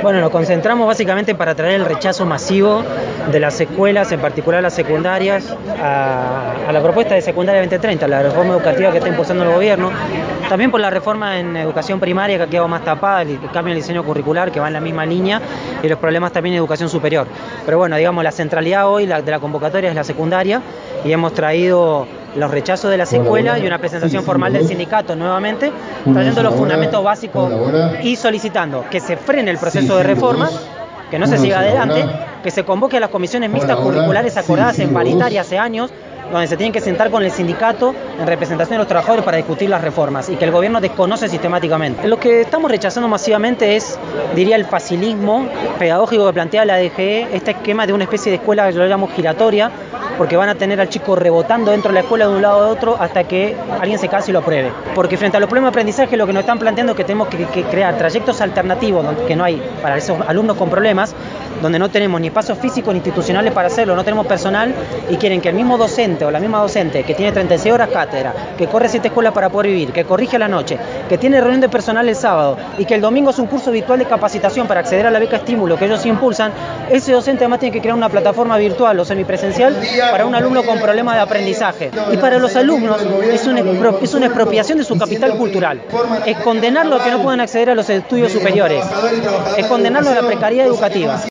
Bueno, nos concentramos básicamente para traer el rechazo masivo de las escuelas, en particular las secundarias, a la propuesta de secundaria 2030, la reforma educativa que está impulsando el gobierno, también por la reforma en educación primaria que ha quedado más tapada, el cambio en el diseño curricular que va en la misma línea y los problemas también en educación superior. Pero bueno, digamos, la centralidad hoy de la convocatoria es la secundaria y hemos traído los rechazos de las escuelas y una presentación formal del sindicato nuevamente, trayendo los fundamentos básicos y solicitando que se frene el proceso de reforma, que no se siga adelante, que se convoque a las comisiones mixtas curriculares acordadas en paritaria hace años, donde se tienen que sentar con el sindicato en representación de los trabajadores para discutir las reformas y que el gobierno desconoce sistemáticamente. Lo que estamos rechazando masivamente es, diría, el facilismo pedagógico que plantea la DGE, este esquema de una especie de escuela que yo lo llamo giratoria, porque van a tener al chico rebotando dentro de la escuela de un lado a otro hasta que alguien se case y lo apruebe. Porque frente a los problemas de aprendizaje lo que nos están planteando es que tenemos que crear trayectos alternativos que no hay para esos alumnos con problemas, donde no tenemos ni espacios físicos ni institucionales para hacerlo, no tenemos personal y quieren que el mismo docente o la misma docente que tiene 36 horas cátedra, que corre 7 escuelas para poder vivir, que corrige a la noche, que tiene reunión de personal el sábado y que el domingo es un curso virtual de capacitación para acceder a la beca estímulo que ellos impulsan, ese docente además tiene que crear una plataforma virtual o semipresencial para un alumno con problemas de aprendizaje. Y para los alumnos es una expropiación de su capital cultural, es condenarlos a que no puedan acceder a los estudios superiores, es condenarlos a la precariedad educativa.